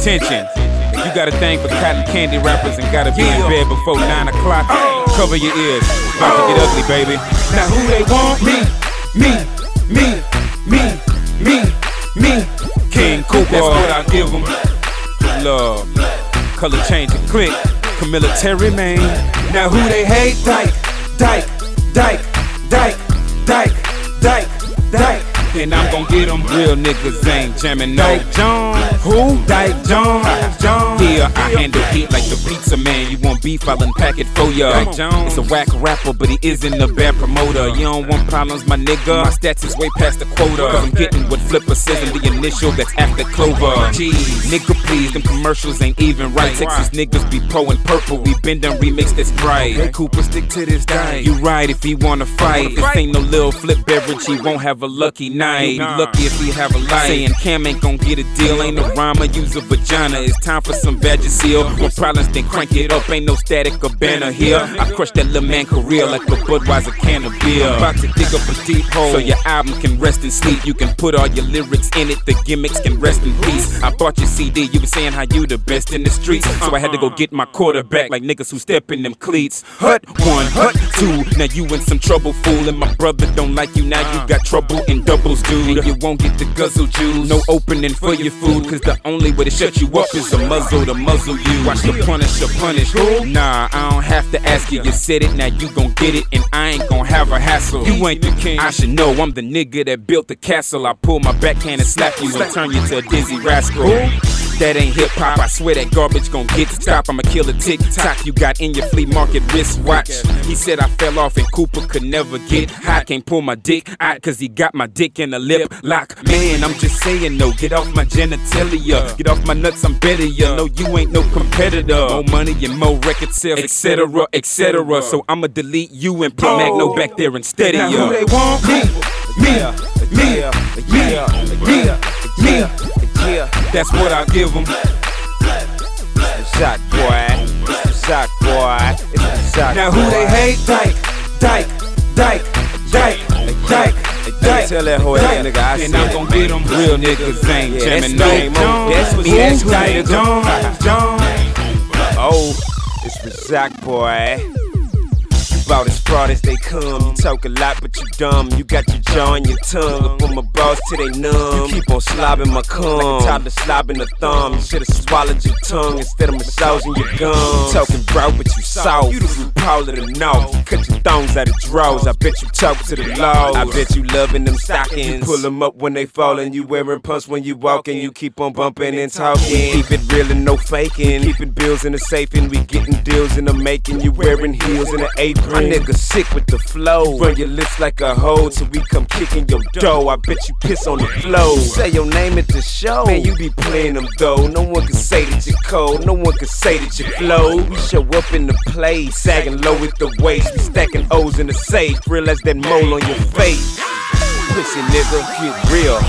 Attention, if you got a thing for cotton candy rappers and gotta be in bed before 9 o'clock, cover your ears. It's about to get ugly, baby. Now who they want? Me. King Cooper, that's what I give them. Love, color change and click. Military man. Now who they hate? Dyke. And I'm gon' get them. Real niggas ain't jamming no Dyke Jones. Who? Dyke Jones. Here, I handle heat like the pizza man. You want beef, I'll unpack it for ya. Dyke Jones. It's a whack rapper, but he isn't a bad promoter. You don't want problems, my nigga. My stats is way past the quota. Cause I'm getting what Flipper says in the initial that's after Clover. Jeez, nigga, please, them commercials ain't even right. Texas niggas be pro and purple. We bend and remix this bright. Cooper, stick to this diet. You right if he wanna fight. This ain't no little flip beverage, he won't have a lucky night. Be lucky if he have a life. Saying Cam ain't gon' get a deal. Ain't no rhyme, use a vagina. It's time for some Vagisil. When problems, then crank it up. Ain't no static or banner here. I crush that little man career like a Budweiser can of beer. About to dig up a deep hole so your album can rest in sleep. You can put all your lyrics in it. The gimmicks can rest in peace. I bought your CD. You been saying how you the best in the streets. So I had to go get my quarterback like niggas who step in them cleats. Hut 1, hut 2. Now you in some trouble, fool. And my brother don't like you. Now you got trouble in doubles, dude. And you won't get the guzzle juice. No opening for your food. Cause the only way to shut you up is a muzzle to muzzle you. Watch the Punisher punish. Nah, I don't have to ask you. You said it, now you gon' get it. And I ain't gon' have a hassle. You ain't the king. I should know I'm the nigga that built the castle. I pull my backhand and slap you and turn you to a dizzy rascal. That ain't hip hop, I swear that garbage gon' get to stop. I'ma kill a tick-tock you got in your flea market wristwatch. He said I fell off and Cooper could never get high. Can't pull my dick out cause he got my dick in a lip lock. Man, I'm just saying no, get off my genitalia. Get off my nuts, I'm better ya. No, you ain't no competitor. More money and more record sales, etc, etc. So I'ma delete you and put Magno back there instead of ya. Now who they want? Me. That's what I give them. Shot boy. Now who they hate? Dyke. Tell that whole ass nigga I said. And I'm gon' get them. Real niggas ain't jamming no That's me. That's who Dyke Jones. Oh, it's Razak boy. About as fraud as they come. You talk a lot, but you dumb. You got your jaw and your tongue up on my balls till they numb. You keep on slobbing my cum like a toddler slobbing a thumb. You should've swallowed your tongue instead of massaging your gums. Talking brown, but you soft. You the Fruit Paul of the North. You cut your thongs out of drawers. I bet you talk to the law. I bet you loving them stockings. You pull them up when they fallin'. You wearing pumps when you walking. You keep on bumping and talking. Keep it real and no faking. Keeping bills in the safe and we getting deals in the making. You wearing heels in the apron. My nigga sick with the flow. Run your lips like a hoe till we come kicking your dough. I bet you piss on the flow. Say your name at the show. Man, you be playing them though. No one can say that you're cold. No one can say that you flow. We show up in the place, sagging low with the waist. We stacking O's in the safe. Realize that mole on your face. Pussy nigga, get real.